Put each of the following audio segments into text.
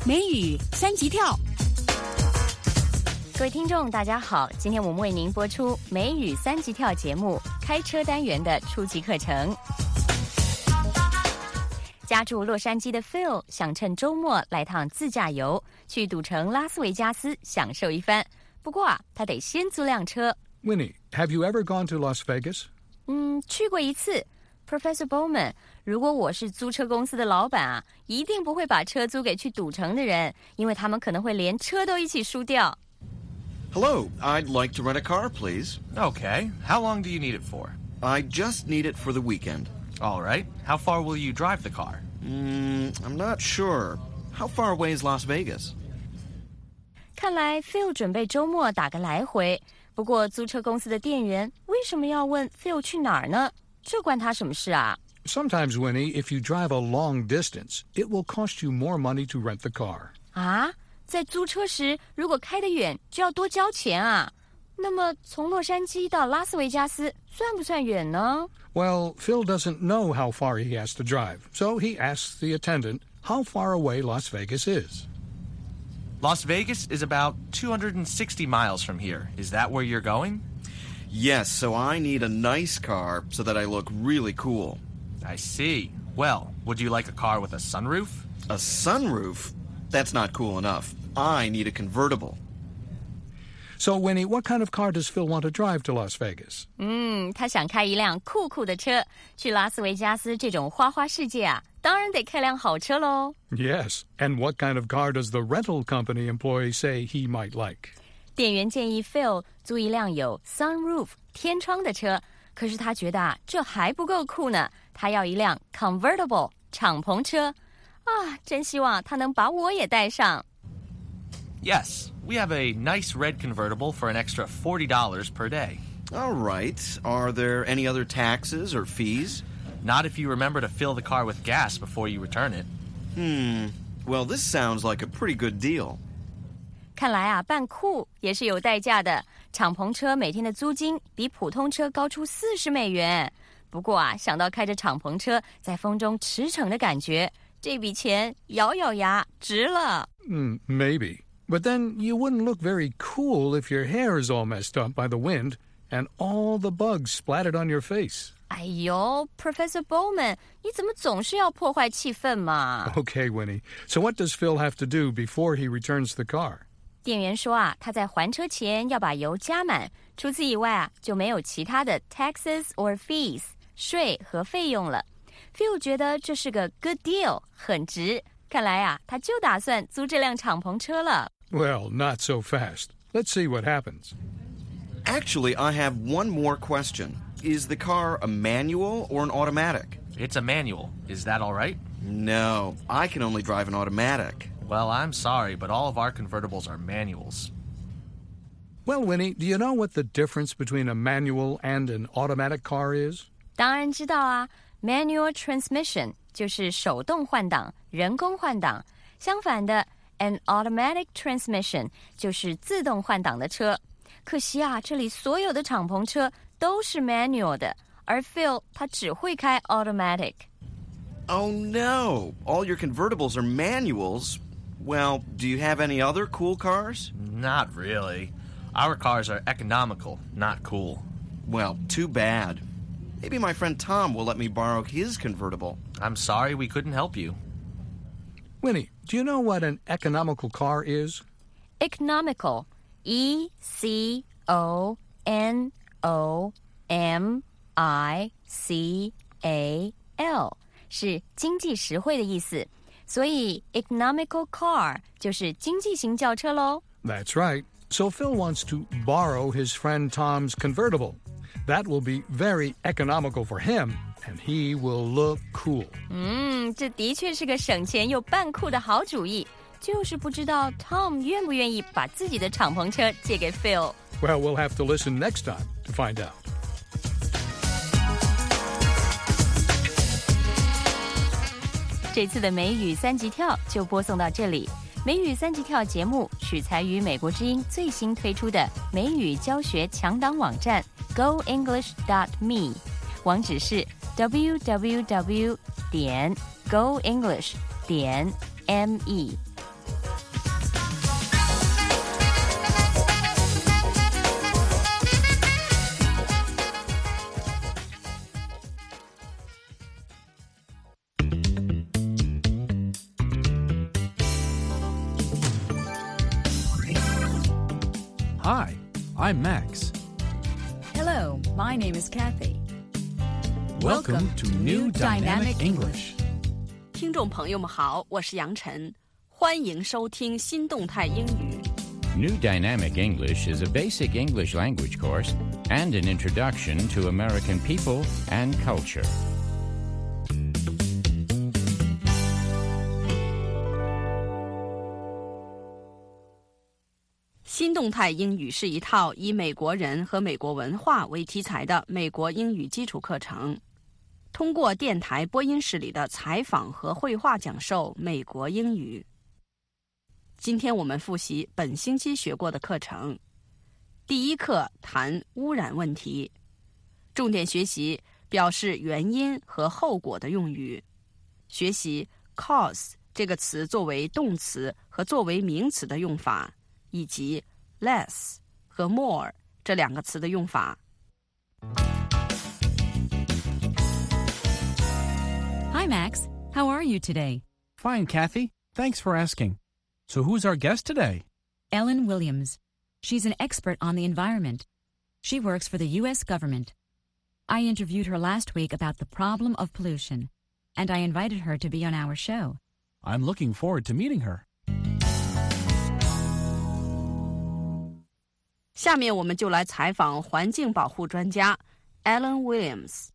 美语三级跳。 各位听众大家好，今天我们为您播出美语三级跳节目开车单元的初级课程。家住洛杉矶的 Phil 想趁周末来趟自驾游，去赌城拉斯维加斯享受一番。不过他得先租辆车。 Winnie, have you ever gone to Las Vegas? 去过一次。 Professor Bowman， 如果我是租车公司的老板一定不会把车租给去赌城的人，因为他们可能会连车都一起输掉。 Hello, I'd like to rent a car, please. Okay. How long do you need it for? I just need it for the weekend. All right. How far will you drive the car? I'm not sure. How far away is Las Vegas? 看来 Phil 准备周末打个来回，不过租车公司的店员为什么要问 Phil 去哪儿呢？这关他什么事啊？ Sometimes, Winnie, if you drive a long distance, it will cost you more money to rent the car. 在租车时如果开得远就要多交钱啊。那么从洛杉矶到拉斯维加斯算不算远呢？ Well, Phil doesn't know how far he has to drive, so he asks the attendant how far away Las Vegas is. Las Vegas is about 260 miles from here. Is that where you're going? Yes, so I need a nice car so that I look really cool. I see. Well, would you like a car with a sunroof? A sunroof? That's not cool enough. I need a convertible. So, Winnie, what kind of car does Phil want to drive to Las Vegas? 他想开一辆酷酷的车，去拉斯维加斯这种花花世界当然得开辆好车咯。 Yes, and what kind of car does the rental company employee say he might like? 店员建议 Phil 租一辆有 sunroof 天窗的车，可是他觉得这还不够酷呢，他要一辆 convertible 敞篷车真希望他能把我也带上。 Yes. We have a nice red convertible for an extra $40 per day. All right. Are there any other taxes or fees? Not if you remember to fill the car with gas before you return it. Well, this sounds like a pretty good deal. 看来办酷也是有代价的，敞篷车每天的租金比普通车高出$40。不过想到开着敞篷车在风中驰骋的感觉，这笔钱咬咬牙值了。 Maybe. But then you wouldn't look very cool if your hair is all messed up by the wind and all the bugs splattered on your face. 哎呦 Professor Bowman， 你怎么总是要破坏气氛嘛？ Okay, Winnie. So what does Phil have to do before he returns the car? 店员说他在还车前要把油加满，除此以外就没有其他的 taxes or fees 税和费用了。 Phil 觉得这是个 good deal 很值，看来他就打算租这辆敞篷车了。 Well, not so fast. Let's see what happens. Actually, I have one more question. Is the car a manual or an automatic? It's a manual. Is that all right? No, I can only drive an automatic. Well, I'm sorry, but all of our convertibles are manuals. Well, Winnie, do you know what the difference between a manual and an automatic car is? 当然知道Manual transmission 就是手动换挡、人工换挡。相反的 an automatic transmission 就是自动换挡的车。可惜这里所有的敞篷车都是 manual 的，而 Phil 他只会开 automatic。 Oh no, all your convertibles are manuals. Well, do you have any other cool cars? Not really. Our cars are economical, not cool. Well, too bad. Maybe my friend Tom will let me borrow his convertible. I'm sorry we couldn't help you. Winnie, do you know what an economical car is? Economical, E-C-O-N-O-M-I-C-A-L 是经济实惠的意思，所以 economical car 就是经济型轿车咯。 That's right. So Phil wants to borrow his friend Tom's convertible. That will be very economical for him, and he will look cool. 这的确是个省钱又扮酷的好主意，就是不知道 Tom 愿不愿意把自己的敞篷车借给 Phil。 Well, we'll have to listen next time to find out. 这次的美语三级跳就播送到这里。美语三级跳节目取材于美国之音最新推出的美语教学强档网站 goenglish.me， 网址是 www.goenglish.me。 Hi, I'm Max. Hello, my name is Kathy. Welcome to New Dynamic English. 听众朋友们好，我是杨晨，欢迎收听新动态英语。 New Dynamic English is a basic English language course and an introduction to American people and culture. 新动态英语是一套以美国人和美国文化为题材的美国英语基础课程，通过电台播音室里的采访和绘画讲授美国英语。今天我们复习本星期学过的课程。第一课谈污染问题，重点学习表示原因和后果的用语，学习 cause 这个词作为动词和作为名词的用法，以及 less 和 more 这两个词的用法。 Hi, Max. How are you today? Fine, Kathy. Thanks for asking. So who's our guest today? Ellen Williams. She's an expert on the environment. She works for the U.S. government. I interviewed her last week about the problem of pollution, and I invited her to be on our show. I'm looking forward to meeting her. 下面我们就来采访环境保护专家 Ellen Williams。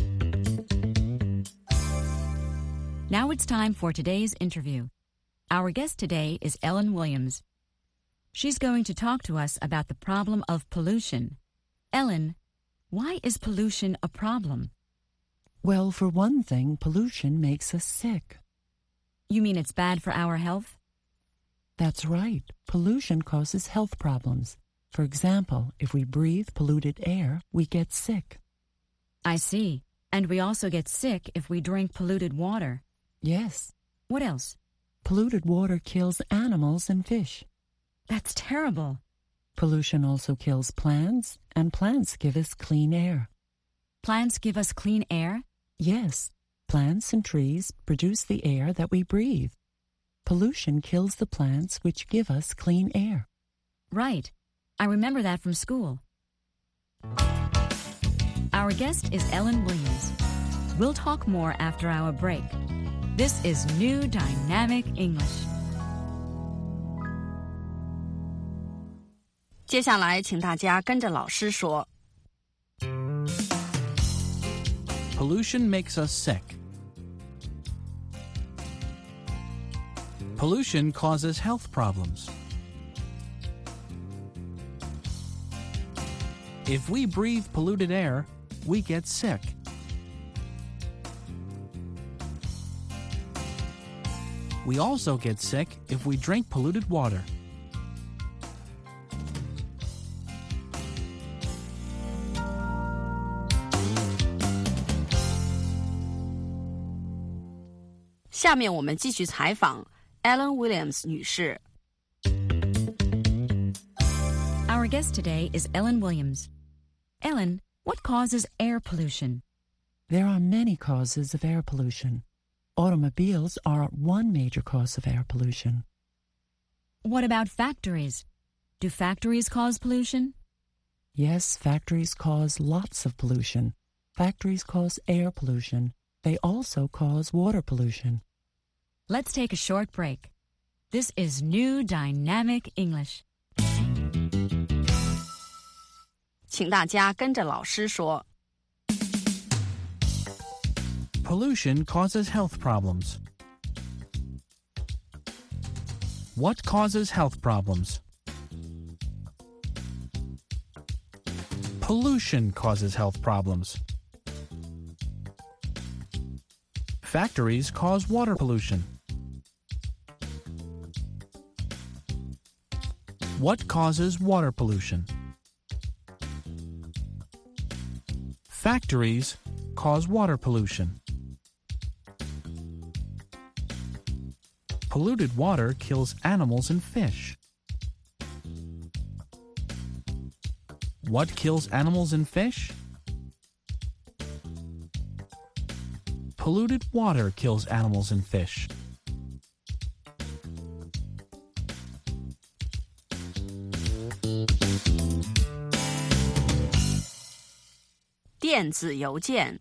Now it's time for today's interview. Our guest today is Ellen Williams. She's going to talk to us about the problem of pollution. Ellen, why is pollution a problem? Well, for one thing, pollution makes us sick. You mean it's bad for our health? That's right. Pollution causes health problems. For example, if we breathe polluted air, we get sick. I see. And we also get sick if we drink polluted water. Yes. What else? Polluted water kills animals and fish. That's terrible. Pollution also kills plants, and plants give us clean air. Plants give us clean air? Yes. Plants and trees produce the air that we breathe. Pollution kills the plants which give us clean air. Right. I remember that from school. Our guest is Ellen Williams. We'll talk more after our break. This is New Dynamic English. 接下来请大家跟着老师说。 Pollution makes us sick. Pollution causes health problems. If we breathe polluted air, we get sick. We also get sick if we drink polluted water. "下面我们继续采访 Ellen Williams 女士。 Our guest today is Ellen Williams. Ellen, what causes air pollution? There are many causes of air pollution. Automobiles are one major cause of air pollution. What about factories? Do factories cause pollution? Yes, factories cause lots of pollution. Factories cause air pollution. They also cause water pollution. Let's take a short break. This is New Dynamic English. 请大家跟着老师说。 Pollution causes health problems. What causes health problems? Pollution causes health problems. Factories cause water pollution. What causes water pollution? Factories cause water pollution. Polluted water kills animals and fish. What kills animals and fish? Polluted water kills animals and fish. 电子邮件。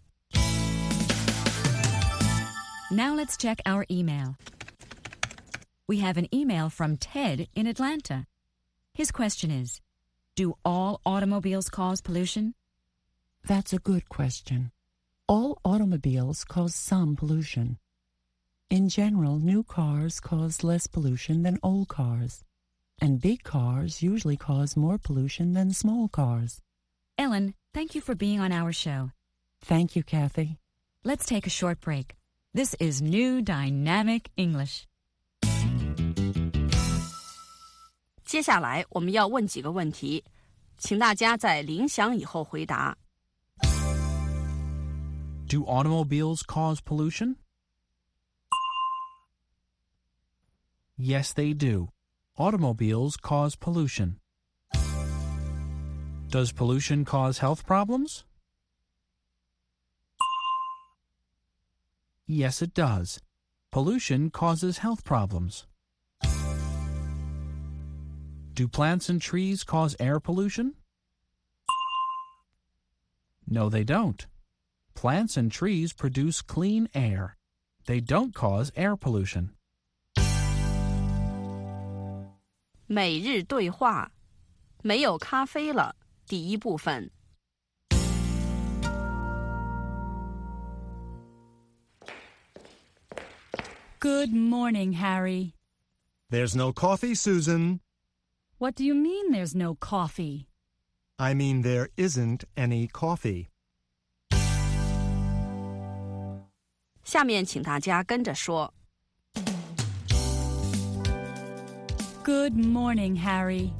Now let's check our email. We have an email from Ted in Atlanta. His question is, do all automobiles cause pollution? That's a good question. All automobiles cause some pollution. In general, new cars cause less pollution than old cars, and big cars usually cause more pollution than small cars. Ellen, thank you for being on our show. Thank you, Kathy. Let's take a short break. This is New Dynamic English. 接下来我们要问几个问题，请大家在铃响以后回答。 Do automobiles cause pollution? Yes, they do. Automobiles cause pollution. Does pollution cause health problems? Yes, it does. Pollution causes health problems. Do plants and trees cause air pollution? No, they don't. Plants and trees produce clean air. They don't cause air pollution. 每日对话，没有咖啡了。第一部分。 Good morning, Harry. There's no coffee, Susan. What do you mean there's no coffee? I mean there isn't any coffee. 下面请大家跟着说。 Good morning, Harry.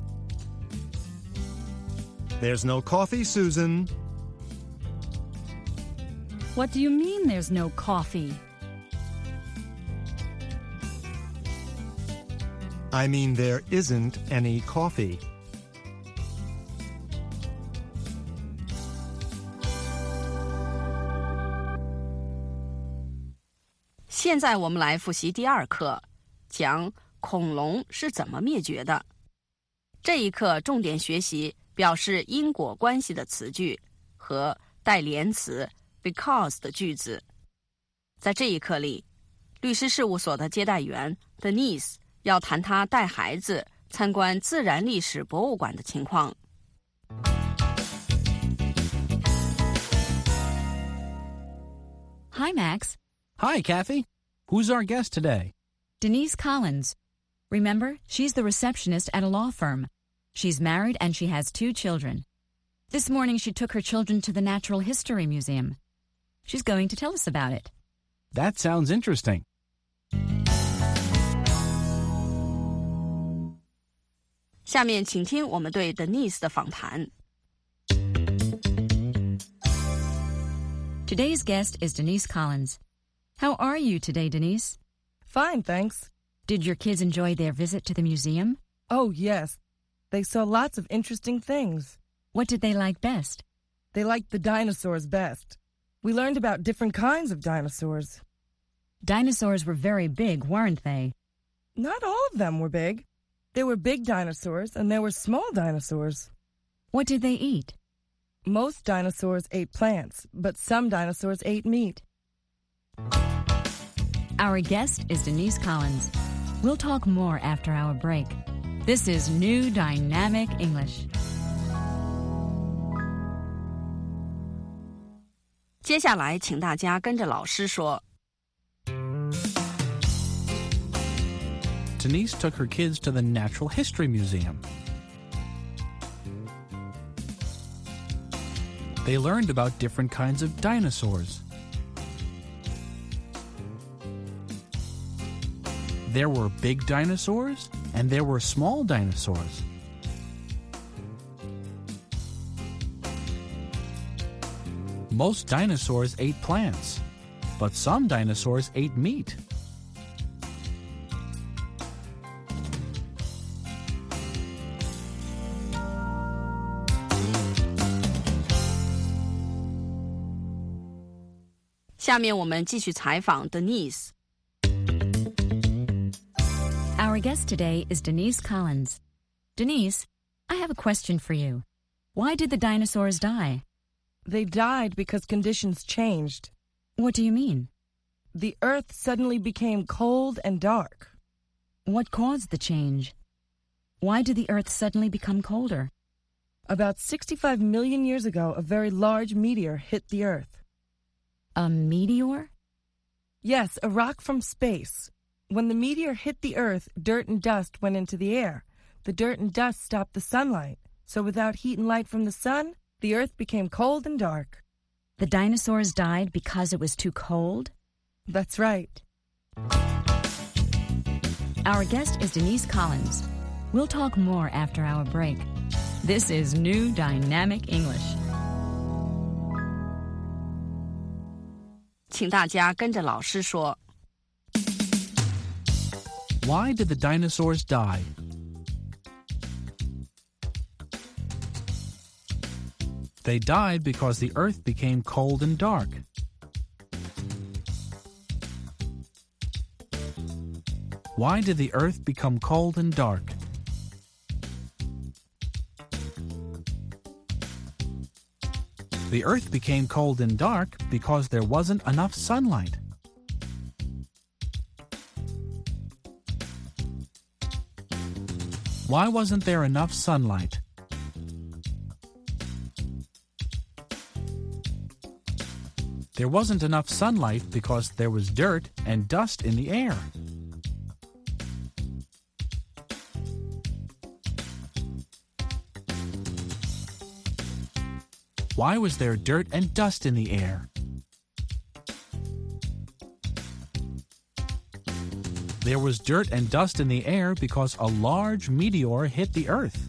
There's no coffee, Susan. What do you mean there's no coffee? I mean there isn't any coffee. 现在我们来复习第二课，讲恐龙是怎么灭绝的。这一课重点学习表示因果关系的词句和带连词 because 的句子。在这一课里，律师事务所的接待员 Denise 要谈她带孩子参观自然历史博物馆的情况。 Hi, Max. Hi, Kathy. Who's our guest today? Denise Collins. Remember, she's the receptionist at a law firm. She's married and she has 2 children. This morning she took her children to the Natural History Museum. She's going to tell us about it. That sounds interesting. 下面请听我们对 Denise 的访谈。 Today's guest is Denise Collins. How are you today, Denise? Fine, thanks. Did your kids enjoy their visit to the museum? Oh, yes. They saw lots of interesting things. What did they like best? They liked the dinosaurs best. We learned about different kinds of dinosaurs. Dinosaurs were very big, weren't they? Not all of them were big. There were big dinosaurs and there were small dinosaurs. What did they eat? Most dinosaurs ate plants, but some dinosaurs ate meat. Our guest is Denise Collins. We'll talk more after our break. This is New Dynamic English. 接下来请大家跟着老师说。 Denise took her kids to the Natural History Museum. They learned about different kinds of dinosaurs. There were big dinosaurs and there were small dinosaurs. Most dinosaurs ate plants, but some dinosaurs ate meat. "下面我们继续采访 Denise。 Our guest today is Denise Collins. Denise, I have a question for you. Why did the dinosaurs die? They died because conditions changed. What do you mean? The Earth suddenly became cold and dark. What caused the change? Why did the Earth suddenly become colder? About 65 million years ago, a very large meteor hit the Earth. A meteor? Yes, a rock from space. When the meteor hit the Earth, dirt and dust went into the air. The dirt and dust stopped the sunlight. So without heat and light from the sun, the Earth became cold and dark. The dinosaurs died because it was too cold? That's right. Our guest is Denise Collins. We'll talk more after our break. This is New Dynamic English. 请大家跟着老师说。 Why did the dinosaurs die? They died because the Earth became cold and dark. Why did the Earth become cold and dark? The Earth became cold and dark because there wasn't enough sunlight. Why wasn't there enough sunlight? There wasn't enough sunlight because there was dirt and dust in the air. Why was there dirt and dust in the air? There was dirt and dust in the air because a large meteor hit the Earth.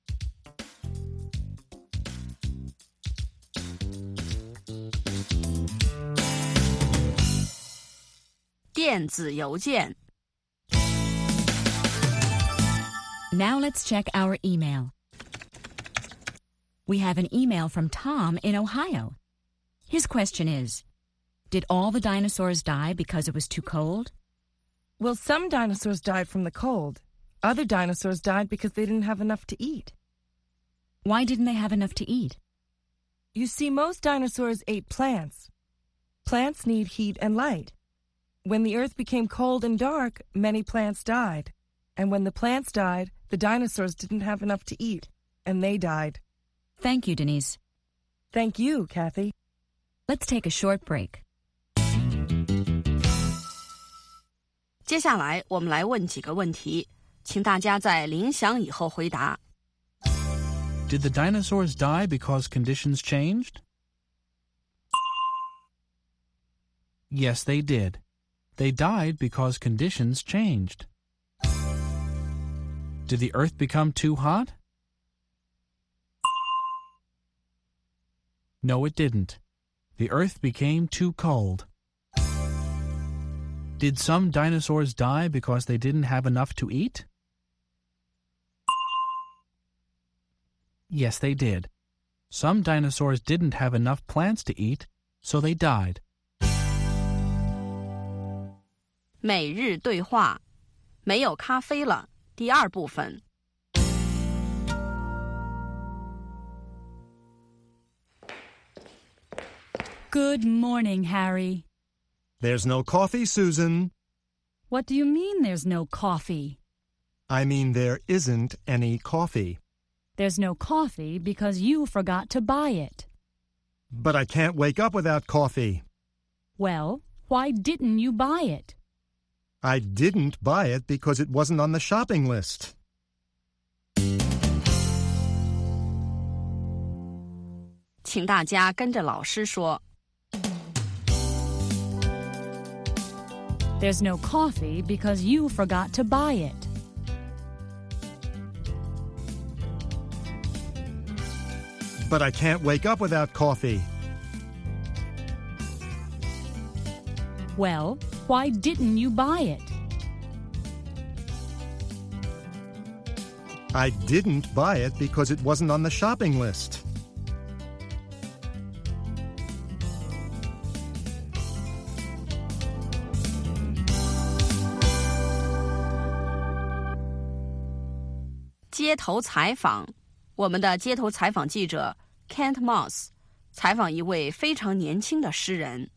电子邮件 Now let's check our email. We have an email from Tom in Ohio. His question is, did all the dinosaurs die because it was too cold? Well, some dinosaurs died from the cold. Other dinosaurs died because they didn't have enough to eat. Why didn't they have enough to eat? You see, most dinosaurs ate plants. Plants need heat and light. When the Earth became cold and dark, many plants died. And when the plants died, the dinosaurs didn't have enough to eat, and they died. Thank you, Denise. Thank you, Kathy. Let's take a short break. 接下来我们来问几个问题，请大家在铃响以后回答。 Did the dinosaurs die because conditions changed? Yes, they did. They died because conditions changed. Did the Earth become too hot? No, it didn't. The Earth became too cold. Did some dinosaurs die because they didn't have enough to eat? Yes, they did. Some dinosaurs didn't have enough plants to eat, so they died. 每日对话，没有咖啡了。第二部分。 Good morning, Harry. There's no coffee, Susan. What do you mean there's no coffee? I mean there isn't any coffee. There's no coffee because you forgot to buy it. But I can't wake up without coffee. Well, why didn't you buy it? I didn't buy it because it wasn't on the shopping list. 请大家跟着老师说。 There's no coffee because you forgot to buy it. But I can't wake up without coffee. Well, why didn't you buy it? I didn't buy it because it wasn't on the shopping list. 街头采访，我们的街头采访记者 Kent Moss 采访一位非常年轻的诗人。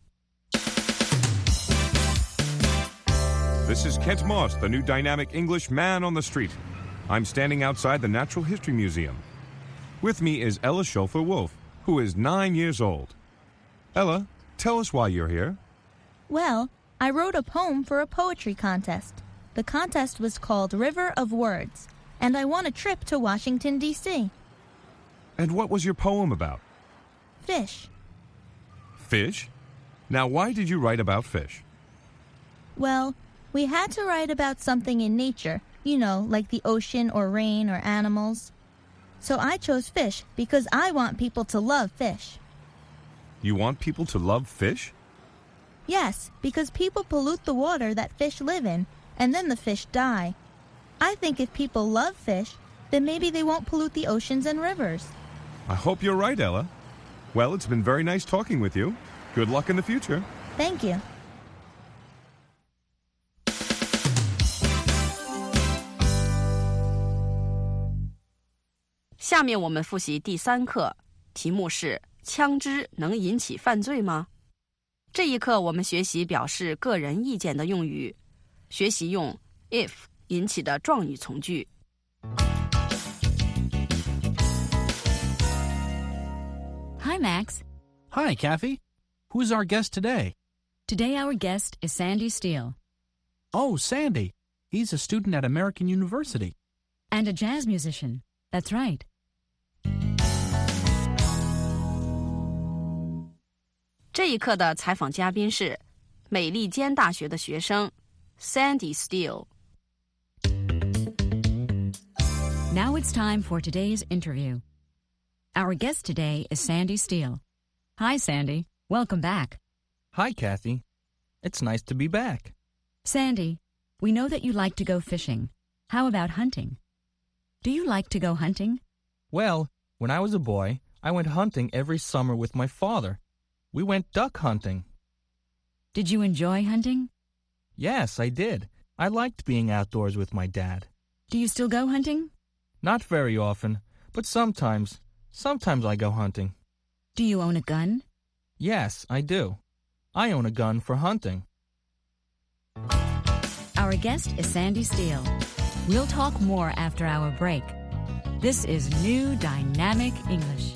This is Kent Moss, the new dynamic English man on the street. I'm standing outside the Natural History Museum. With me is Ella Schofield-Wolf, who is 9 years old. Ella, tell us why you're here. Well, I wrote a poem for a poetry contest. The contest was called River of Words, and I won a trip to Washington, D.C. And what was your poem about? Fish. Fish? Now, why did you write about fish? Well, we had to write about something in nature, like the ocean or rain or animals. So I chose fish because I want people to love fish. You want people to love fish? Yes, because people pollute the water that fish live in, and then the fish die. I think if people love fish, then maybe they won't pollute the oceans and rivers. I hope you're right, Ella. Well, it's been very nice talking with you. Good luck in the future. Thank you. 下面我们复习第3课，题目是枪支能引起犯罪吗？这一课我们学习表示个人意见的用语，学习用 if 引起的状语从句。 Hi, Max. Hi, Kathy. Who's our guest today? Today our guest is Sandy Steele. Oh, Sandy. He's a student at American University. And a jazz musician. That's right. 这一课的采访嘉宾是美利坚大学的学生 Sandy Steele。 Now it's time for today's interview. Our guest today is Sandy Steele. Hi, Sandy. Welcome back. Hi, Kathy. It's nice to be back. Sandy, we know that you like to go fishing. How about hunting? Do you like to go hunting? Well, when I was a boy, I went hunting every summer with my father. We went duck hunting. Did you enjoy hunting? Yes, I did. I liked being outdoors with my dad. Do you still go hunting? Not very often, but sometimes. Sometimes I go hunting. Do you own a gun? Yes, I do. I own a gun for hunting. Our guest is Sandy Steele. We'll talk more after our break. This is New Dynamic English.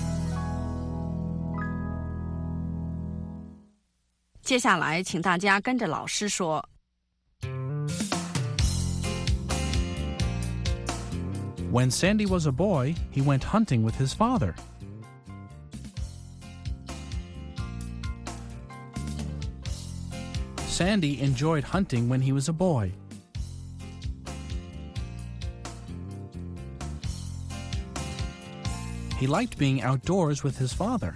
接下来请大家跟着老师说。 When Sandy was a boy, he went hunting with his father. Sandy enjoyed hunting when he was a boy. He liked being outdoors with his father.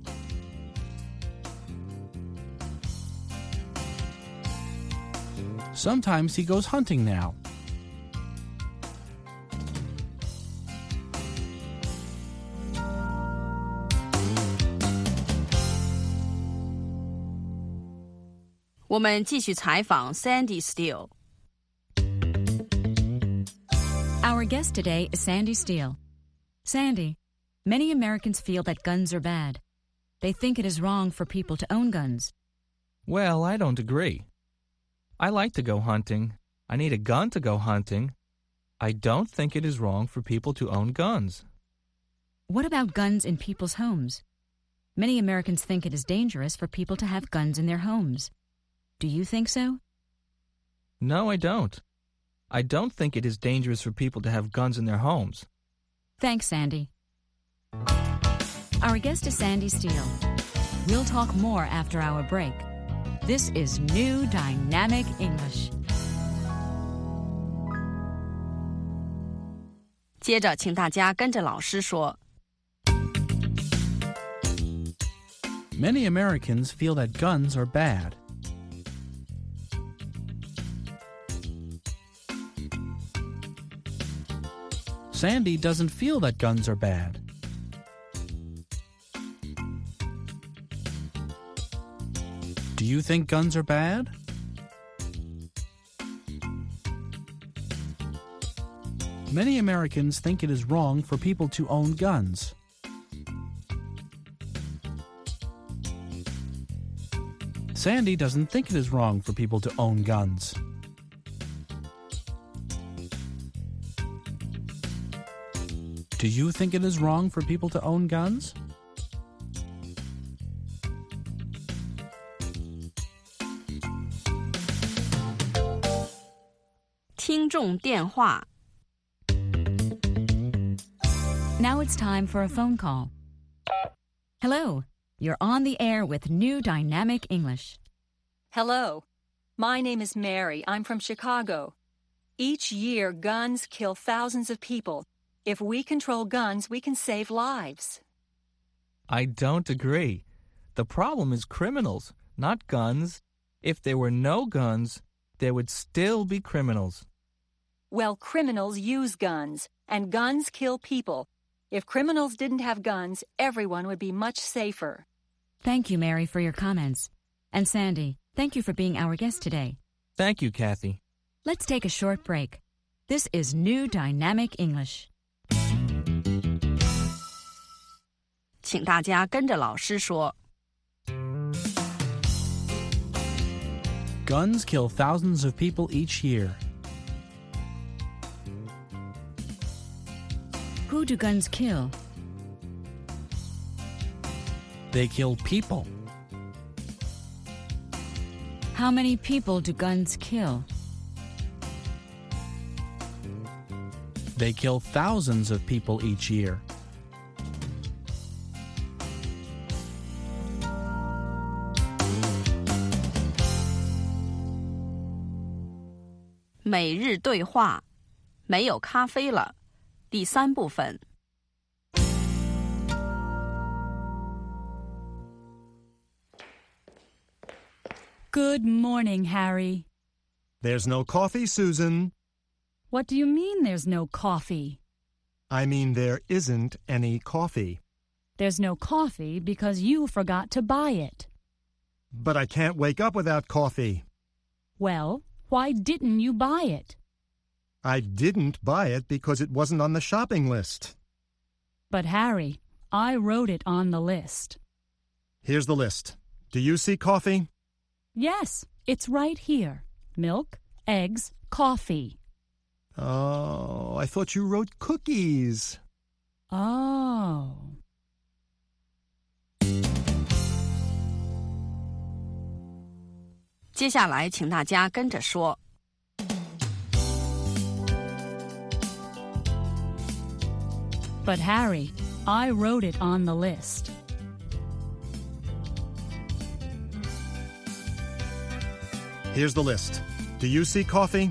Sometimes he goes hunting now. “我们继续采访 Sandy Steele。 Our guest today is Sandy Steele. Sandy, many Americans feel that guns are bad. They think it is wrong for people to own guns. Well, I don't agree. I like to go hunting. I need a gun to go hunting. I don't think it is wrong for people to own guns. What about guns in people's homes? Many Americans think it is dangerous for people to have guns in their homes. Do you think so? No, I don't. I don't think it is dangerous for people to have guns in their homes. Thanks, Sandy. Our guest is Sandy Steele. We'll talk more after our break. This is New Dynamic English. 接着，请大家跟着老师说。 Many Americans feel that guns are bad. Sandy doesn't feel that guns are bad. Do you think guns are bad? Many Americans think it is wrong for people to own guns. Sandy doesn't think it is wrong for people to own guns. Do you think it is wrong for people to own guns? 听众电话 Now it's time for a phone call. Hello, you're on the air with New Dynamic English. Hello, my name is Mary. I'm from Chicago. Each year, guns kill thousands of people. If we control guns, we can save lives. I don't agree. The problem is criminals, not guns. If there were no guns, there would still be criminals. Well, criminals use guns, and guns kill people. If criminals didn't have guns, everyone would be much safer. Thank you, Mary, for your comments. And Sandy, thank you for being our guest today. Thank you, Kathy. Let's take a short break. This is New Dynamic English. 请大家跟着老师说 Guns kill thousands of people each year. Who do guns kill? They kill people. How many people do guns kill? They kill thousands of people each year. 每日对话没有咖啡了第三部分 Good morning, Harry. There's no coffee, Susan. What do you mean there's no coffee? I mean there isn't any coffee. There's no coffee because you forgot to buy it. But I can't wake up without coffee. Well, why didn't you buy it? I didn't buy it because it wasn't on the shopping list. But Harry, I wrote it on the list. Here's the list. Do you see coffee? Yes, it's right here. Milk, eggs, coffee. Oh, I thought you wrote cookies. Oh. 接下来请大家跟着说 But Harry, I wrote it on the list. Here's the list. Do you see coffee?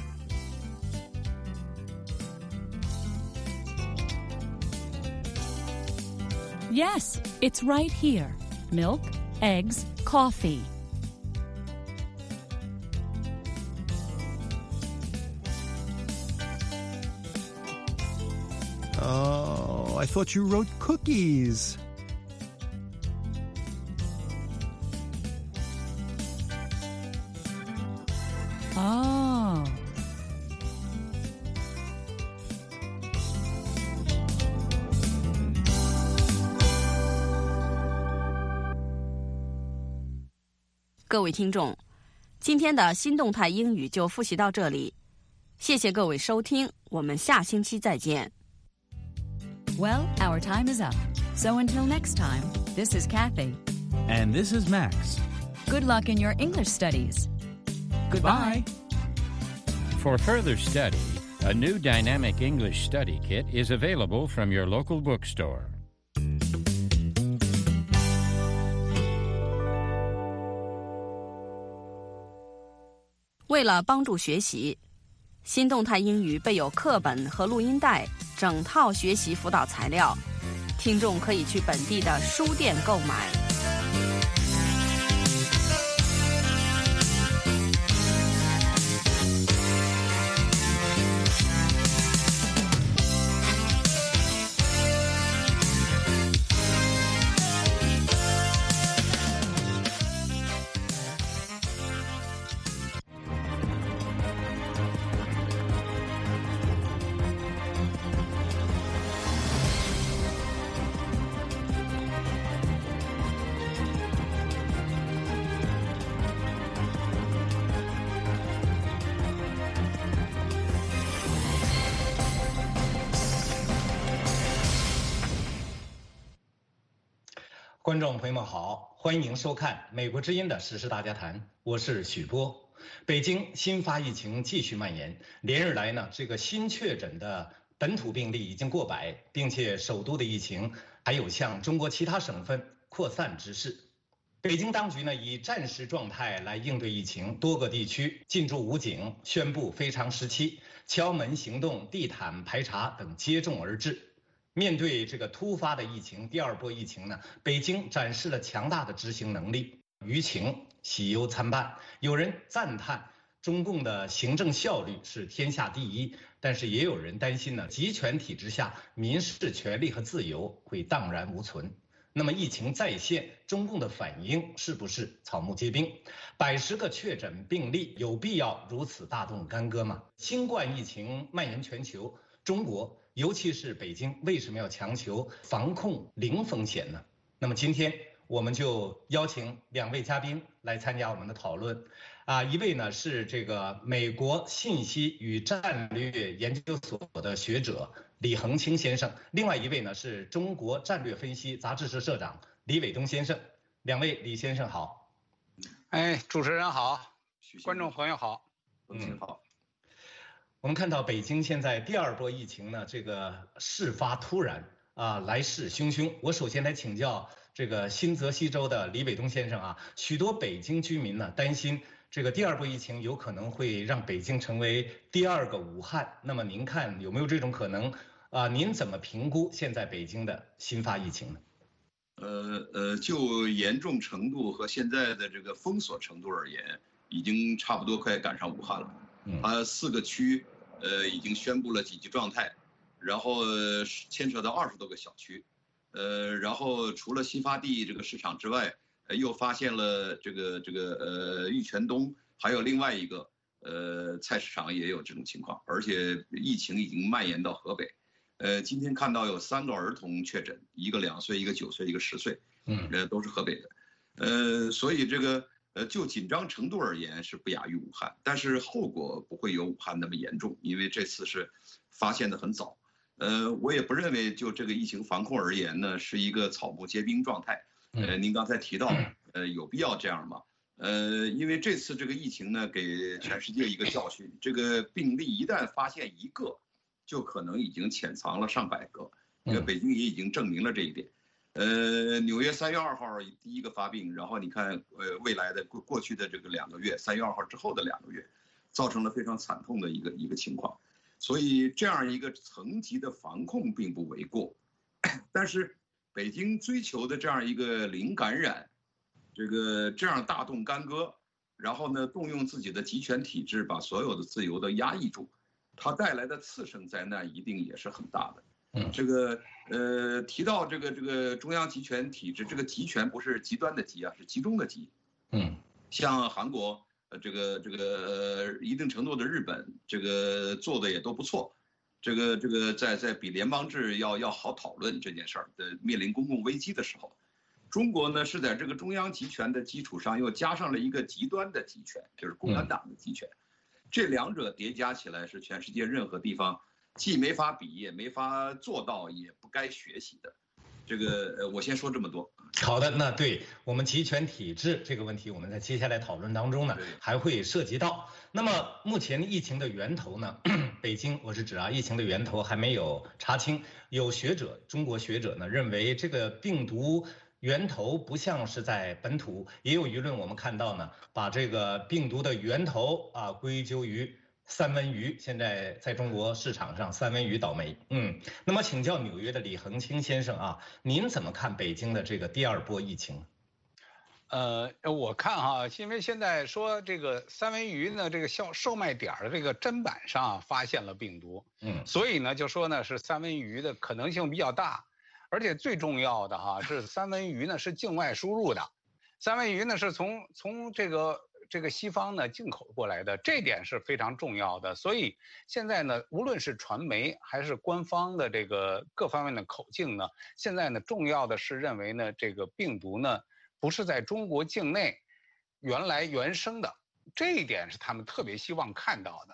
Yes, it's right here. Milk, eggs, coffee. Oh, I thought you wrote cookies. Oh. 「各位听众，今天的新动态英语就复习到这里，谢谢各位收听，我们下星期再见。 Well, our time is up. So until next time, this is Kathy. And this is Max. Good luck in your English studies. Goodbye. For further study, a new Dynamic English Study Kit is available from your local bookstore. 为了帮助学习，新动态英语备有课本和录音带，整套学习辅导材料，听众可以去本地的书店购买。 观众朋友们好，欢迎收看美国之音的时事大家谈，我是许波。北京新发疫情继续蔓延，连日来呢，这个新确诊的本土病例已经过百，并且首都的疫情还有向中国其他省份扩散之势。北京当局呢以战时状态来应对疫情，多个地区进驻武警，宣布非常时期，敲门行动、地毯排查等接踵而至。面对这个突发的疫情，第二波疫情呢，北京展示了强大的执行能力，舆情喜忧参半。有人赞叹中共的行政效率是天下第一，但是也有人担心呢，集权体制下民事权利和自由会荡然无存。那么疫情再现，中共的反应是不是草木皆兵？110个确诊病例有必要如此大动干戈吗？新冠疫情蔓延全球，中国尤其是北京为什么要强求防控零风险呢？那么今天我们就邀请2位嘉宾来参加我们的讨论。一位呢是这个美国信息与战略研究所的学者李恒清先生，另外一位呢是中国战略分析杂志社社长李伟东先生。2位李先生好。 主持人好，观众朋友好。 好。我们看到北京现在第二波疫情呢，这个事发突然来势汹汹。我首先来请教这个新泽西州的李伟东先生许多北京居民呢担心这个第二波疫情有可能会让北京成为第二个武汉，那么您看有没有这种可能？您怎么评估现在北京的新发疫情呢？ 就严重程度和现在的这个封锁程度而言，已经差不多快赶上武汉了。它4个区，已经宣布了紧急状态，然后牵扯到20多个小区，然后除了新发地这个市场之外，又发现了这个玉泉东，还有另外一个菜市场也有这种情况，而且疫情已经蔓延到河北。今天看到有3个儿童确诊，一个2岁，一个9岁，一个10岁，都是河北的。所以这个就紧张程度而言是不亚于武汉，但是后果不会有武汉那么严重，因为这次是发现的很早。我也不认为就这个疫情防控而言呢是一个草木皆兵状态。您刚才提到，有必要这样吗？因为这次这个疫情呢，给全世界一个教训，这个病例一旦发现1个，就可能已经潜藏了上百个。北京也已经证明了这一点。纽约3月2号第一个发病，然后你看，未来的过去的这个2个月，3月2号之后的2个月，造成了非常惨痛的一个情况。所以这样一个层级的防控并不为过，但是北京追求的这样一个零感染，这样大动干戈，然后呢动用自己的集权体制把所有的自由都压抑住，它带来的次生灾难一定也是很大的。提到这个中央集权体制，这个集权不是极端的极是集中的集。像韩国，一定程度的日本，做的也都不错。在比联邦制要好讨论这件事儿的面临公共危机的时候，中国呢是在这个中央集权的基础上又加上了一个极端的集权，就是共产党的集权。这2者叠加起来是全世界任何地方既没法比也没法做到也不该学习的。我先说这么多。 好的，那对我们集权体制这个问题，我们在接下来讨论当中呢还会涉及到。那么目前疫情的源头呢，北京我是指疫情的源头还没有查清。有中国学者呢认为这个病毒源头不像是在本土，也有舆论我们看到呢把这个病毒的源头归咎于三文鱼，现在在中国市场上三文鱼倒霉。那么请教纽约的李恒清先生您怎么看北京的这个第二波疫情？ 我看因为现在说这个三文鱼呢，这个售卖点的这个砧板上发现了病毒，所以呢就说呢是三文鱼的可能性比较大，而且最重要的是三文鱼呢是境外输入的，三文鱼呢是从这个西方呢进口过来的，这点是非常重要的。所以现在呢，无论是传媒还是官方的这个各方面的口径呢，现在呢重要的是认为呢这个病毒呢不是在中国境内原生的，这一点是他们特别希望看到的。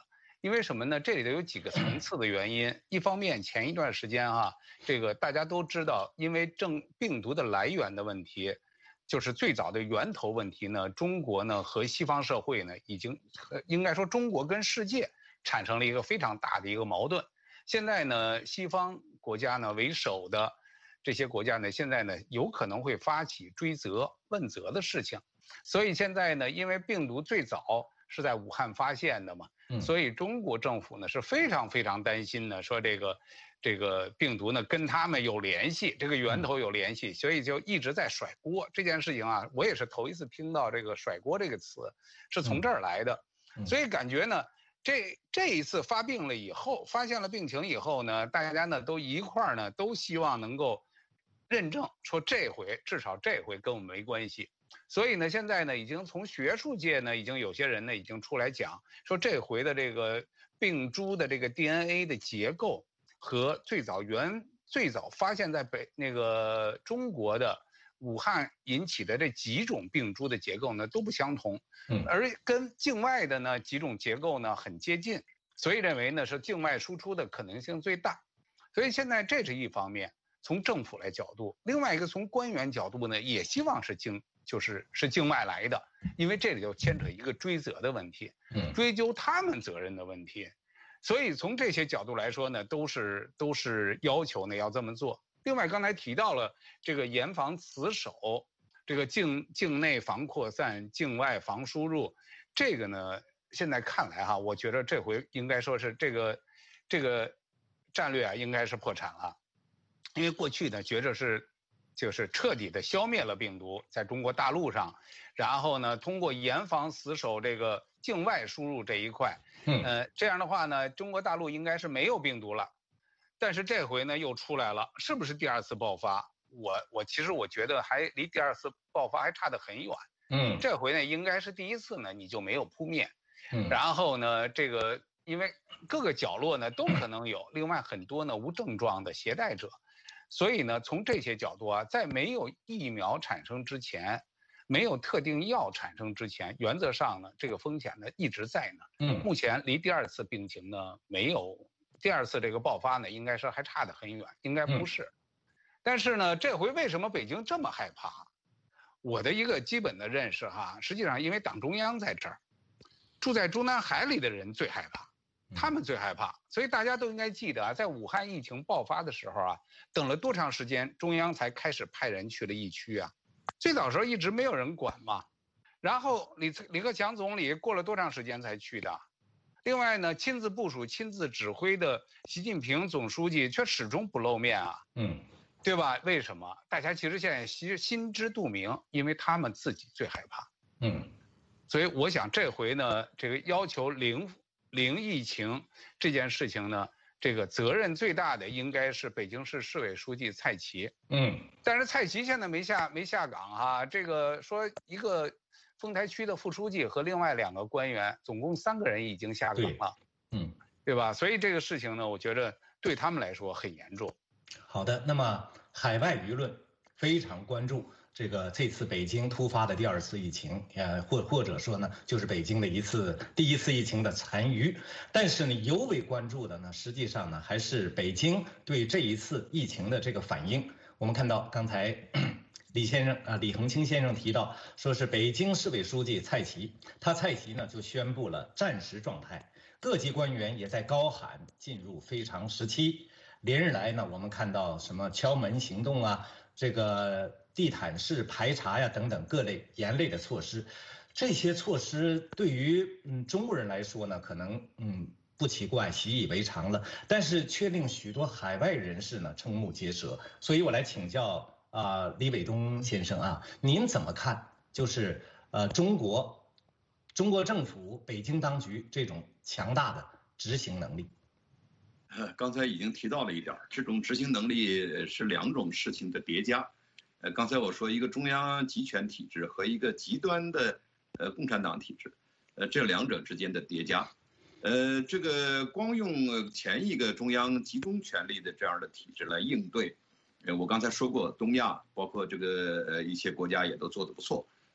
因为什么呢？这里头有几个层次的原因。一方面，前一段时间这个大家都知道，因为病毒的来源的问题，就是最早的源头问题呢，中国呢和西方社会呢已经，应该说中国跟世界产生了一个非常大的一个矛盾。现在呢，西方国家呢为首的这些国家呢，现在呢有可能会发起追责问责的事情。所以现在呢，因为病毒最早是在武汉发现的嘛，所以中国政府呢是非常非常担心呢，说这个病毒呢跟他们有联系，这个源头有联系，所以就一直在甩锅。这件事情我也是头一次听到这个甩锅这个词，是从这儿来的。所以感觉呢，这一次发病了以后，发现了病情以后呢，大家呢都一块儿呢都希望能够认证说至少这回跟我们没关系。所以呢，现在呢，已经从学术界呢，已经有些人呢，已经出来讲说，这回的这个病株的这个 DNA 的结构和最早发现在中国的武汉引起的这几种病株的结构呢都不相同，而跟境外的呢几种结构呢很接近，所以认为呢是境外输出的可能性最大。所以现在这是一方面，从政府来角度，另外一个从官员角度呢，也希望是境外来的，因为这里就牵扯一个追责的问题，追究他们责任的问题。所以从这些角度来说呢，都是要求呢要这么做。另外刚才提到了这个严防死守，这个境内防扩散，境外防输入，这个呢现在看来我觉得这回应该说是这个战略应该是破产了，因为过去呢觉着就是彻底的消灭了病毒在中国大陆上，然后呢通过严防死守这个境外输入这一块，这样的话呢中国大陆应该是没有病毒了。但是这回呢又出来了，是不是第二次爆发？其实我觉得还离第二次爆发还差得很远。这回呢应该是第一次呢你就没有扑灭，然后呢这个因为各个角落呢都可能有，另外很多呢无症状的携带者。所以呢，从这些角度在没有疫苗产生之前，没有特定药产生之前，原则上呢，这个风险呢一直在呢。目前离第二次病情呢没有，第二次这个爆发呢，应该是还差得很远，应该不是。但是呢，这回为什么北京这么害怕？我的一个基本的认识实际上因为党中央在这儿，住在中南海里的人最害怕。他们最害怕，所以大家都应该记得在武汉疫情爆发的时候等了多长时间，中央才开始派人去了疫区最早时候一直没有人管嘛，然后李克强总理过了多长时间才去的？另外呢，亲自部署、亲自指挥的习近平总书记却始终不露面对吧？为什么？大家其实现在心知肚明，因为他们自己最害怕所以我想这回呢，这个要求零疫情这件事情呢，这个责任最大的应该是北京市市委书记蔡奇。但是蔡奇现在没下岗这个说一个丰台区的副书记和另外2个官员，总共3个人已经下岗了。对吧？所以这个事情呢，我觉得对他们来说很严重。 好的，那么海外舆论非常关注这次北京突发的第二次疫情，或者说呢，就是北京的第一次疫情的残余。但是呢，尤为关注的呢，实际上呢，还是北京对这一次疫情的这个反应。我们看到刚才李恒清先生提到，说是北京市委书记蔡奇呢就宣布了战时状态，各级官员也在高喊进入非常时期。连日来呢，我们看到什么敲门行动这个地毯式排查等等各类严厉的措施，这些措施对于中国人来说呢，可能不奇怪，习以为常了，但是却令许多海外人士呢瞠目结舌。所以我来请教李伟东先生您怎么看？就是中国政府北京当局这种强大的执行能力。 刚才已经提到了一点，这种执行能力是2种事情的叠加。刚才我说一个中央集权体制和一个极端的共产党体制，这2者之间的叠加。这个光用前一个中央集中权力的这样的体制来应对，我刚才说过，东亚包括这个一些国家也都做得不错。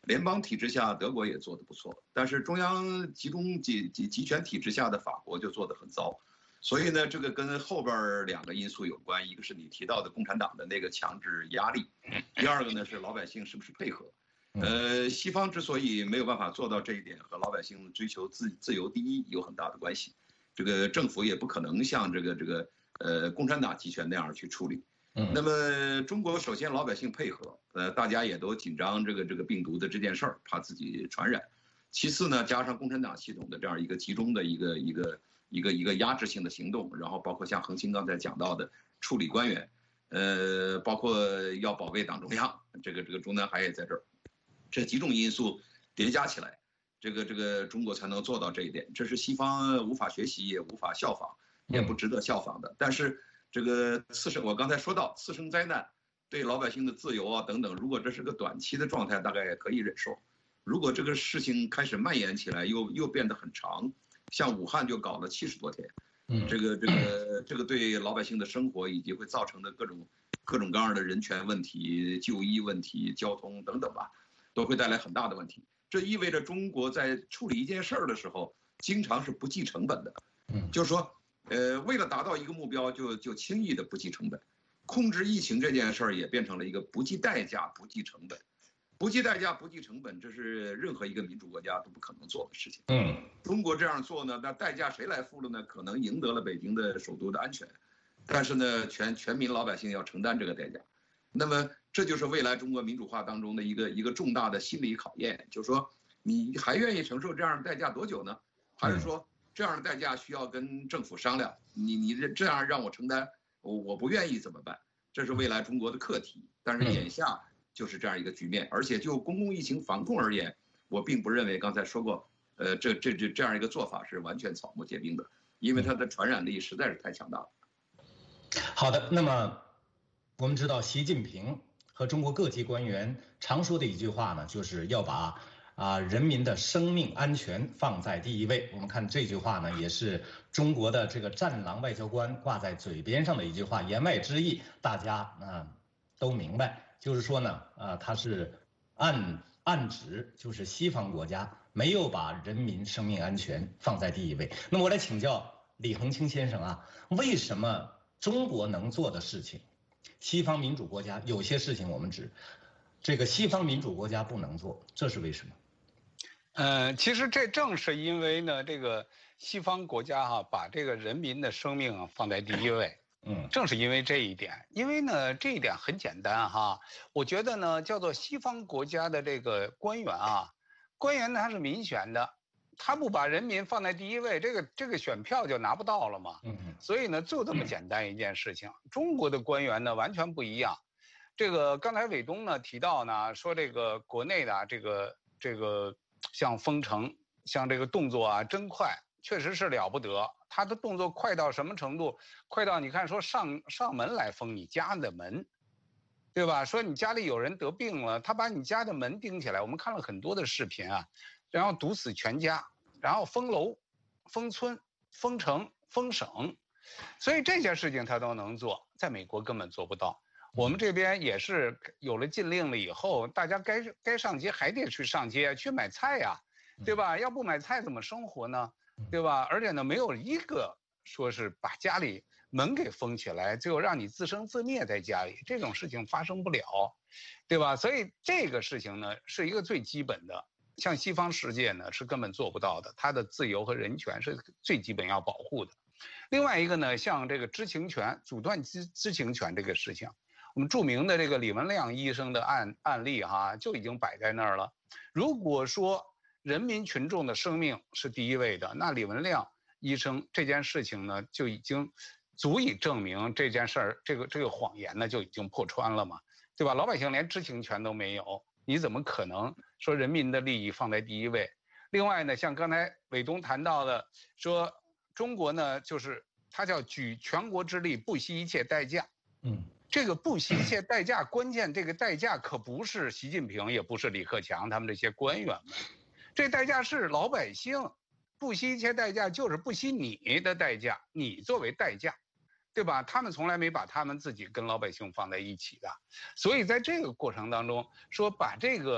联邦体制下德国也做得不错，但是中央集权体制下的法国就做得很糟。所以呢，这个跟后边2个因素有关，一个是你提到的共产党的那个强制压力，第二个呢是老百姓是不是配合。西方之所以没有办法做到这一点，和老百姓追求自由第一有很大的关系。这个政府也不可能像这个共产党集权那样去处理。那么中国首先老百姓配合，大家也都紧张这个病毒的这件事儿，怕自己传染。其次呢，加上共产党系统的这样一个集中的一个压制性的行动，然后包括像恒星刚才讲到的处理官员，包括要保卫党中央，这个中南海也在这儿，这几种因素叠加起来，这个中国才能做到这一点。这是西方无法学习也无法效仿，也不值得效仿的。但是这个我刚才说到次生灾难对老百姓的自由啊等等，如果这是个短期的状态，大概也可以忍受。如果这个事情开始蔓延起来，又变得很长，像武汉就搞了70多天，这个对老百姓的生活以及会造成的各种各样的人权问题、就医问题、交通等等吧，都会带来很大的问题。这意味着中国在处理一件事儿的时候，经常是不计成本的。就是说，为了达到一个目标，就轻易的不计成本。控制疫情这件事儿也变成了一个不计代价、不计成本。不计代价、不计成本，这是任何一个民主国家都不可能做的事情。中国这样做呢，那代价谁来付了呢？可能赢得了北京的首都的安全，但是呢，全民老百姓要承担这个代价。那么这就是未来中国民主化当中的一个重大的心理考验，就是说你还愿意承受这样的代价多久呢？还是说这样的代价需要跟政府商量？你这样让我承担，我不愿意怎么办？这是未来中国的课题。但是眼下就是这样一个局面，而且就公共疫情防控而言，我并不认为刚才说过，这样一个做法是完全草木皆兵的，因为它的传染力实在是太强大了。 好的，那么我们知道习近平和中国各级官员常说的一句话呢，就是要把人民的生命安全放在第一位。我们看这句话呢，也是中国的这个战狼外交官挂在嘴边上的一句话，言外之意大家都明白。就是说呢，他是暗指就是西方国家没有把人民生命安全放在第一位。那么我来请教李恒清先生啊，为什么中国能做的事情，西方民主国家有些事情我们这个西方民主国家不能做，这是为什么？ 其实这正是因为呢，这个西方国家把这个人民的生命放在第一位。正是因为这一点，因为呢这一点很简单我觉得呢叫做西方国家的这个官员呢他是民选的，他不把人民放在第一位，这个选票就拿不到了嘛。所以呢就这么简单一件事情。中国的官员呢完全不一样。这个刚才伟东呢提到呢说这个国内的这个像封城，像这个动作真快，确实是了不得。他的动作快到什么程度？快到你看说上门来封你家的门，对吧？说你家里有人得病了，他把你家的门钉起来，我们看了很多的视频然后毒死全家，然后封楼、封村、封城、封省，所以这些事情他都能做，在美国根本做不到。我们这边也是有了禁令了以后，大家该上街还得去上街去买菜对吧？要不买菜怎么生活呢？对吧？而且呢，没有一个说是把家里门给封起来，最后让你自生自灭在家里，这种事情发生不了，对吧？所以这个事情呢，是一个最基本的，像西方世界呢是根本做不到的，它的自由和人权是最基本要保护的。另外一个呢，像这个知情权、阻断知情权这个事情，我们著名的这个李文亮医生的案例就已经摆在那儿了。如果说人民群众的生命是第一位的，那李文亮医生这件事情呢，就已经足以证明这件事儿，这个谎言呢就已经破穿了嘛，对吧？老百姓连知情权都没有，你怎么可能说人民的利益放在第一位？另外呢，像刚才伟东谈到的，说中国呢，就是他叫举全国之力，不惜一切代价。这个不惜一切代价，关键这个代价可不是习近平，也不是李克强他们这些官员们。这代价是老百姓，不惜一切代价就是不惜你的代价，你作为代价，对吧？他们从来没把他们自己跟老百姓放在一起的，所以在这个过程当中，说把这个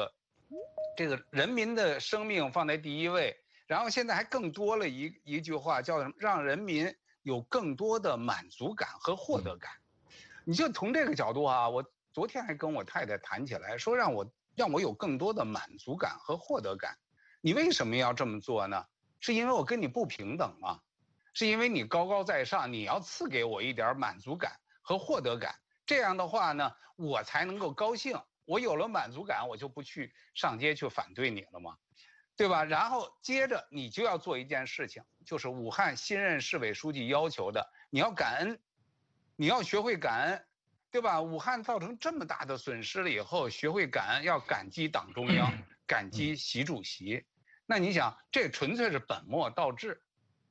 这个人民的生命放在第一位，然后现在还更多了一句话叫什么？让人民有更多的满足感和获得感。你就从这个角度啊，我昨天还跟我太太谈起来，说让我有更多的满足感和获得感。你为什么要这么做呢？是因为我跟你不平等吗？是因为你高高在上，你要赐给我一点满足感和获得感，这样的话呢，我才能够高兴。我有了满足感，我就不去上街去反对你了吗？对吧？然后接着你就要做一件事情，就是武汉新任市委书记要求的，你要感恩，你要学会感恩，对吧？武汉造成这么大的损失了以后，学会感恩，要感激党中央，感激习主席。那你想，这纯粹是本末倒置。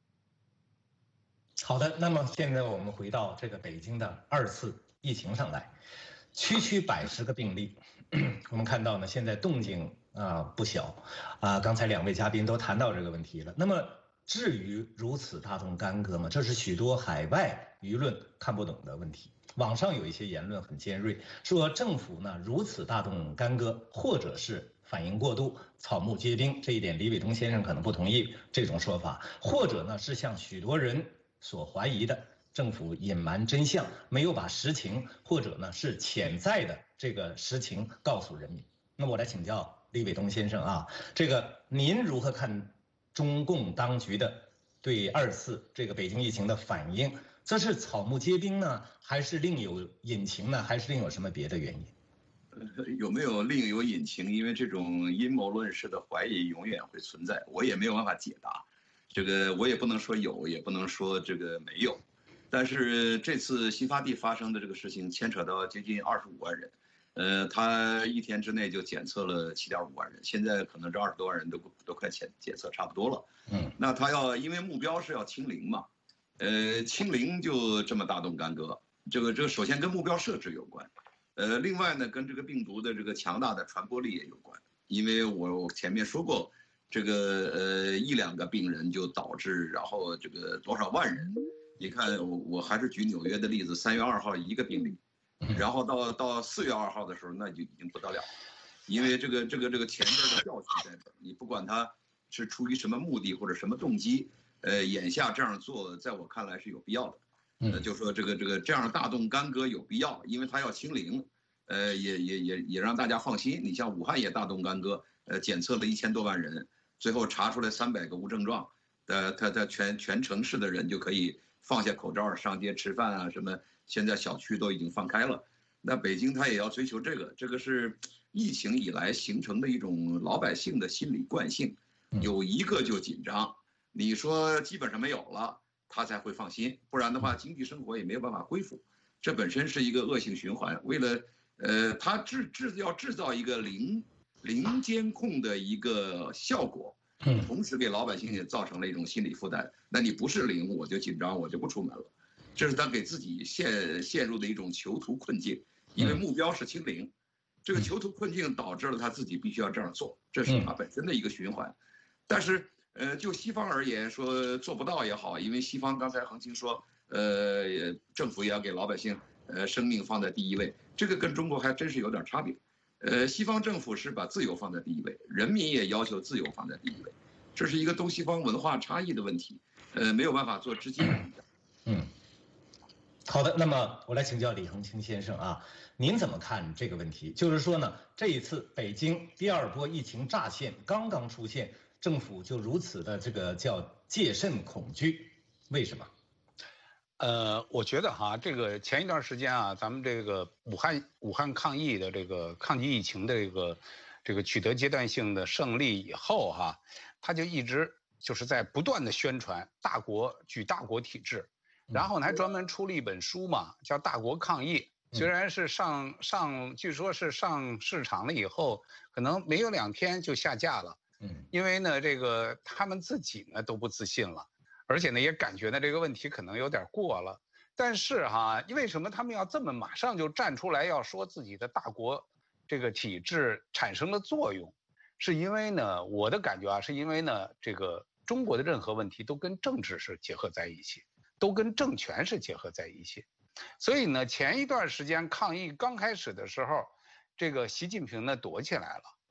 好的，那么现在我们回到这个北京的2次疫情上来，区区110个病例，我们看到呢，现在动静不小刚才2位嘉宾都谈到这个问题了。那么至于如此大动干戈吗？这是许多海外舆论看不懂的问题。网上有一些言论很尖锐，说政府呢如此大动干戈，或者是反应过度、草木皆兵。这一点李伟东先生可能不同意这种说法，或者呢是像许多人所怀疑的，政府隐瞒真相，没有把实情或者呢是潜在的这个实情告诉人民。那么我来请教李伟东先生啊，这个您如何看中共当局的对2次这个北京疫情的反应？这是草木皆兵呢，还是另有隐情呢，还是另有什么别的原因？ 有没有另有隐情？因为这种阴谋论式的怀疑永远会存在，我也没有办法解答。这个我也不能说有，也不能说这个没有。但是这次新发地发生的这个事情牵扯到接近25万人，他1天之内就检测了7.5万人，现在可能这20多万人都快检测差不多了。那他因为目标是要清零嘛，清零就这么大动干戈，这个首先跟目标设置有关，另外呢跟这个病毒的这个强大的传播力也有关，因为我前面说过。这个1、2个病人就导致，然后这个多少万人？你看，我还是举纽约的例子，3月2号1个病例，然后到4月2号的时候，那就已经不得了，因为这个前边的教训在这，你不管他是出于什么目的或者什么动机，眼下这样做，在我看来是有必要的。就说这样大动干戈有必要，因为他要清零，也让大家放心。你像武汉也大动干戈，检测了1000多万人。最后查出来300个无症状，他全城市的人就可以放下口罩上街吃饭啊什么，现在小区都已经放开了。那北京他也要追求这个是疫情以来形成的一种老百姓的心理惯性，有一个就紧张，你说基本上没有了，他才会放心，不然的话经济生活也没有办法恢复，这本身是一个恶性循环。为了他要制造一个零监控的一个效果，同时给老百姓也造成了一种心理负担。那你不是0，我就紧张，我就不出门了，这是他给自己陷入的一种囚徒困境。因为目标是清零，这个囚徒困境导致了他自己必须要这样做，这是他本身的一个循环。但是就西方而言，说做不到也好，因为西方刚才恒清说，政府也要给老百姓生命放在第一位，这个跟中国还真是有点差别。西方政府是把自由放在第一位，人民也要求自由放在第一位，这是一个东西方文化差异的问题，没有办法做直接的比较。 好的，那么我来请教李恒清先生啊，您怎么看这个问题？就是说呢，这一次北京第2波疫情乍现刚刚出现，政府就如此的这个叫戒慎恐惧，为什么？ 我觉得哈，这个前一段时间啊，咱们这个武汉抗疫的这个抗击疫情的这个取得阶段性的胜利以后哈，他就一直就是在不断的宣传举大国体制，然后呢还专门出了一本书嘛，叫《大国抗疫》。虽然是据说是上市场了以后，可能没有2天就下架了。因为呢，这个他们自己呢都不自信了。而且呢，也感觉呢这个问题可能有点过了，但是哈，为什么他们要这么马上就站出来要说自己的大国这个体制产生了作用？是因为呢，我的感觉啊，是因为呢，这个中国的任何问题都跟政治是结合在一起，都跟政权是结合在一起。所以呢，前一段时间抗疫刚开始的时候，这个习近平呢躲起来了，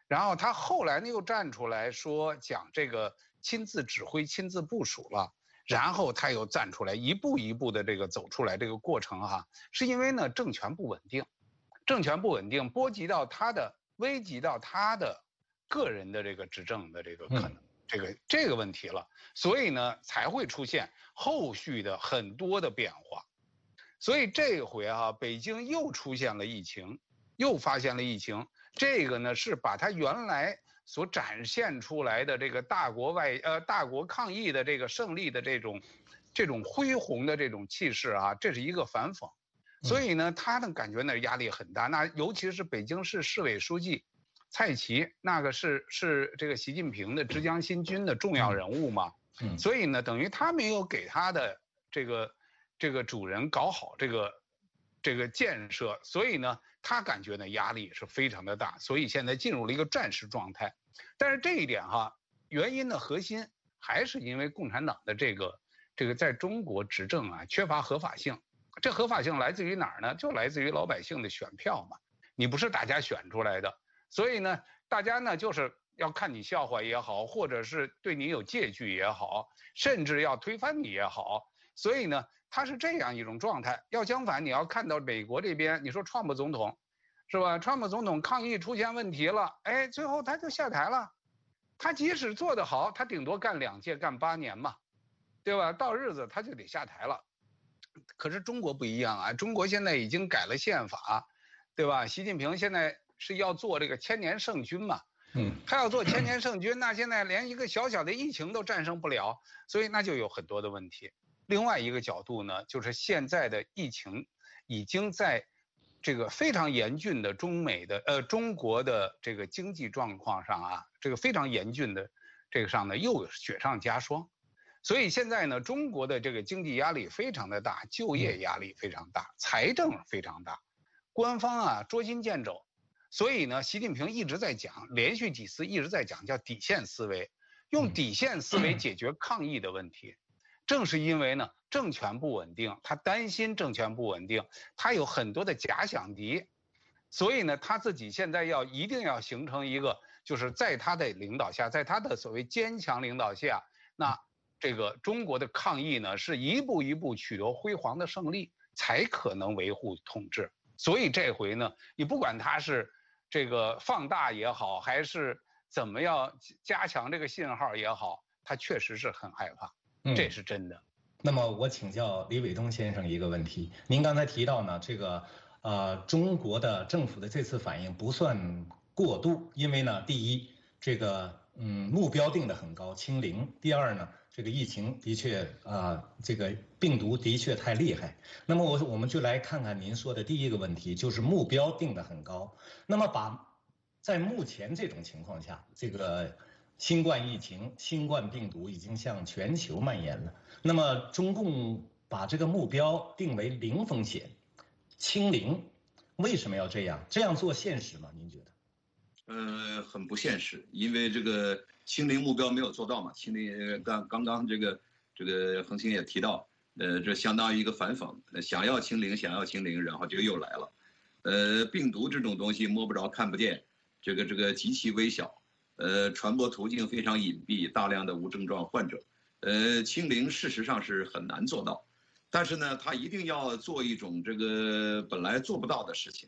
然后他后来呢又站出来说讲这个亲自指挥、亲自部署了，然后他又站出来一步一步的这个走出来这个过程哈，是因为呢政权不稳定，政权不稳定波及到他的、危及到他的个人的这个执政的这个可能。这个问题了，所以呢才会出现后续的很多的变化，所以这回啊，北京又出现了疫情，又发现了疫情，这个呢是把它原来所展现出来的这个大国抗疫的这个胜利的这种恢宏的这种气势啊，这是一个反讽，所以呢他呢感觉呢压力很大，那尤其是北京市市委书记蔡奇，那个是这个习近平的之江新军的重要人物嘛，所以呢，等于他没有给他的这个主人搞好这个建设，所以呢，他感觉呢压力是非常的大，所以现在进入了一个战时状态。但是这一点哈，原因的核心还是因为共产党的这个在中国执政啊缺乏合法性，这合法性来自于哪儿呢？就来自于老百姓的选票嘛，你不是大家选出来的。所以呢，大家呢就是要看你笑话也好，或者是对你有戒惧也好，甚至要推翻你也好。所以呢，它是这样一种状态。要相反，你要看到美国这边，你说川普总统，是吧？川普总统抗疫出现问题了，哎，最后他就下台了。他即使做得好，他顶多干2届，干8年嘛，对吧？到日子他就得下台了。可是中国不一样啊，中国现在已经改了宪法，对吧？习近平现在是要做这个1000年圣军嘛，他要做1000年圣军，那现在连一个小小的疫情都战胜不了，所以那就有很多的问题。另外一个角度呢，就是现在的疫情已经在这个非常严峻的中国的这个经济状况上啊，这个非常严峻的这个上呢又雪上加霜，所以现在呢中国的这个经济压力非常的大，就业压力非常大，财政非常大，官方啊捉襟见肘。所以呢，习近平一直在讲，连续几次一直在讲，叫底线思维，用底线思维解决抗疫的问题。正是因为呢，政权不稳定，他担心政权不稳定，他有很多的假想敌，所以呢，他自己现在一定要形成一个，就是在他的领导下，在他的所谓坚强领导下，那这个中国的抗疫呢，是一步一步取得辉煌的胜利，才可能维护统治。所以这回呢，你不管他是这个放大也好，还是怎么样加强这个信号也好，他确实是很害怕，这是真的。 那么我请教李伟东先生一个问题，您刚才提到呢，这个中国的政府的这次反应不算过度，因为呢，第一，这个目标定得很高，清零；第二呢，这个疫情的确这个病毒的确太厉害。那么我们就来看看您说的第一个问题，就是目标定得很高。那么在目前这种情况下，这个新冠疫情、新冠病毒已经向全球蔓延了。那么中共把这个目标定为0风险、清零，为什么要这样？这样做现实吗？您觉得？ 很不现实，因为这个清零目标没有做到嘛。清零刚刚这个恒星也提到，这相当于一个反讽，想要清零，然后就又来了。病毒这种东西摸不着看不见，这个极其微小，传播途径非常隐蔽，大量的无症状患者，清零事实上是很难做到，但是呢，他一定要做一种这个本来做不到的事情。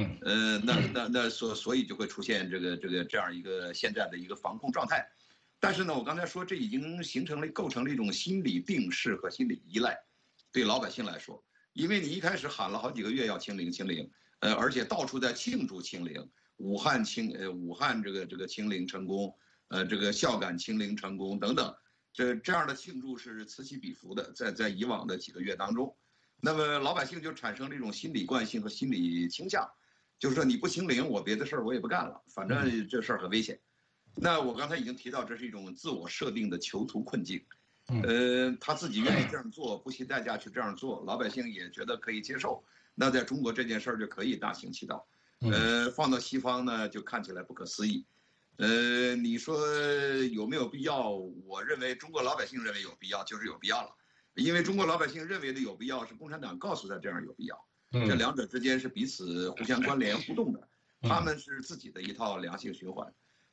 所以就会出现这样一个现在的一个防控状态，但是呢，我刚才说这已经构成了一种心理定势和心理依赖，对老百姓来说，因为你一开始喊了好几个月要清零，而且到处在庆祝清零，武汉这个清零成功，这个孝感清零成功等等，这样的庆祝是此起彼伏的，在以往的几个月当中，那么老百姓就产生了一种心理惯性和心理倾向。就是说你不清零，我别的事儿我也不干了，反正这事儿很危险。那我刚才已经提到，这是一种自我设定的囚徒困境。他自己愿意这样做，不惜代价去这样做，老百姓也觉得可以接受。那在中国这件事儿就可以大行其道。放到西方呢，就看起来不可思议。你说有没有必要？我认为中国老百姓认为有必要，就是有必要了。因为中国老百姓认为的有必要，是共产党告诉他这样有必要。这两者之间是彼此互相关联互动的，他们是自己的一套良性循环。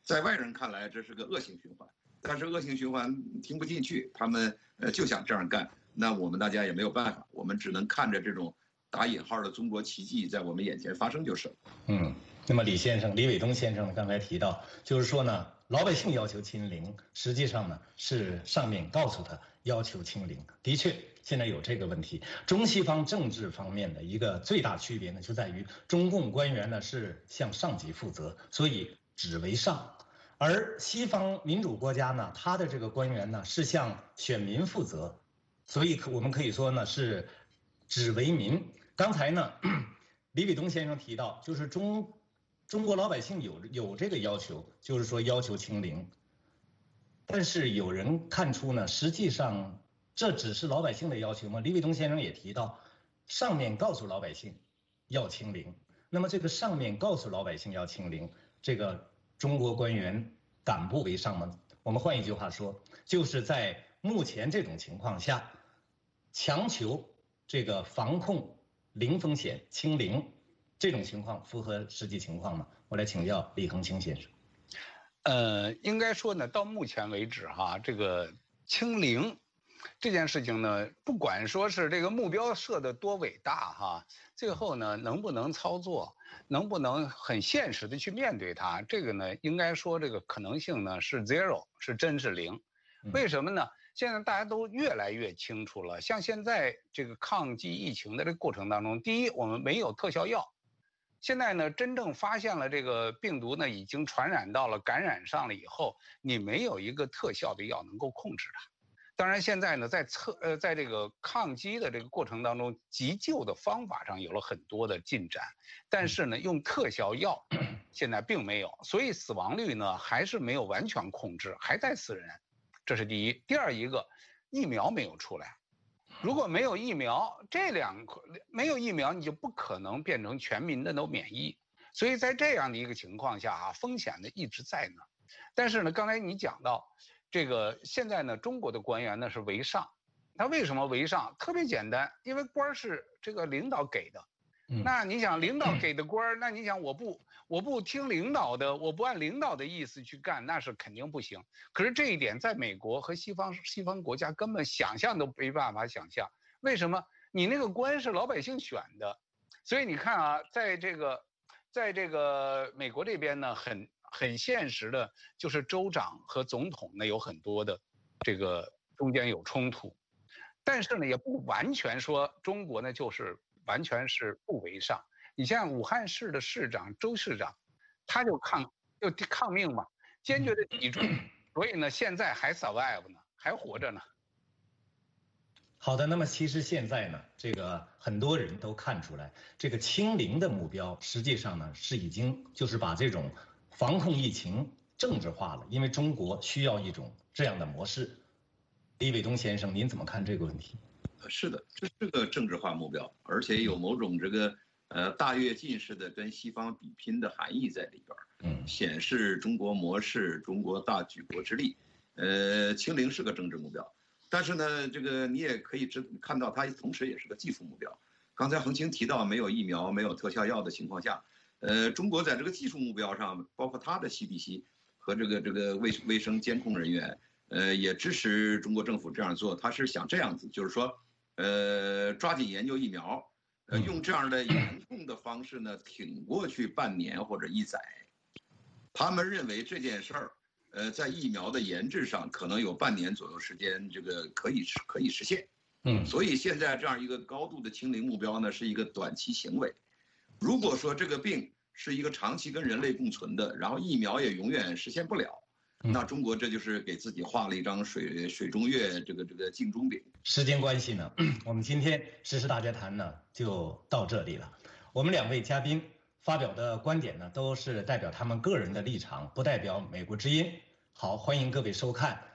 在外人看来这是个恶性循环，但是恶性循环听不进去，他们就想这样干，那我们大家也没有办法，我们只能看着这种打引号的中国奇迹在我们眼前发生就是了。 那么李伟东先生呢刚才提到，就是说呢，老百姓要求清零，实际上呢是上面告诉他要求清零。的确，现在有这个问题。中西方政治方面的一个最大区别呢，就在于中共官员呢是向上级负责，所以只为上；而西方民主国家呢，他的这个官员呢是向选民负责，所以我们可以说呢是只为民。刚才呢，李伟东先生提到，就是中国老百姓有这个要求，就是说要求清零，但是有人看出呢，实际上这只是老百姓的要求吗？李伟东先生也提到，上面告诉老百姓要清零，那么这个上面告诉老百姓要清零，这个中国官员敢不为上吗？我们换一句话说，就是在目前这种情况下，强求这个防控零风险清零。这种情况符合实际情况吗？我来请教李恒清先生。 应该说呢，到目前为止哈，这个清零这件事情呢，不管说是这个目标设得多伟大哈，最后呢能不能操作，能不能很现实的去面对它，这个呢应该说这个可能性呢是 zero， 是真是零。为什么呢？现在大家都越来越清楚了，像现在这个抗击疫情的这个过程当中，第一，我们没有特效药。现在呢，真正发现了这个病毒呢，已经传染到了、感染上了以后，你没有一个特效的药能够控制它。当然，现在呢，在这个抗击的这个过程当中，急救的方法上有了很多的进展，但是呢，用特效药现在并没有，所以死亡率呢还是没有完全控制，还在死人。这是第一。第二一个，疫苗没有出来。如果没有疫苗，没有疫苗，你就不可能变成全民的都免疫。所以在这样的一个情况下啊，风险呢一直在那儿。但是呢，刚才你讲到这个，现在呢，中国的官员呢是为上，他为什么为上？特别简单，因为官是这个领导给的。那你想领导给的官，那你想我不听领导的，我不按领导的意思去干，那是肯定不行。可是这一点在美国和西方国家根本想象都没办法想象。为什么？你那个官是老百姓选的，所以你看啊，在这个美国这边呢，很现实的，就是州长和总统呢有很多的这个中间有冲突，但是呢也不完全说中国呢就是完全是不为上。你像武汉市的市长周市长，他就抗命嘛，坚决的抵住，所以呢现在还 survive 呢，还活着呢。 好的，那么其实现在呢，这个很多人都看出来，这个清零的目标实际上呢是已经就是把这种防控疫情政治化了，因为中国需要一种这样的模式。李伟东先生，您怎么看这个问题？ 是的，这是个政治化目标，而且有某种这个大跃进式的跟西方比拼的含义在里边。显示中国模式、中国大举国之力。清零是个政治目标，但是呢，这个你也可以看到它同时也是个技术目标。刚才恒清提到没有疫苗、没有特效药的情况下，中国在这个技术目标上，包括它的 CDC 和这个卫生监控人员，也支持中国政府这样做。他是想这样子，就是说，抓紧研究疫苗，用这样的严控的方式呢，挺过去半年或者1载。他们认为这件事儿，在疫苗的研制上可能有半年左右时间，这个可以实现。所以现在这样一个高度的清零目标呢，是一个短期行为。如果说这个病是一个长期跟人类共存的，然后疫苗也永远实现不了，那中国这就是给自己画了一张水中月这个镜中饼。 时间关系呢，我们今天时事大家谈呢就到这里了。我们2位嘉宾发表的观点呢，都是代表他们个人的立场，不代表美国之音。好，欢迎各位收看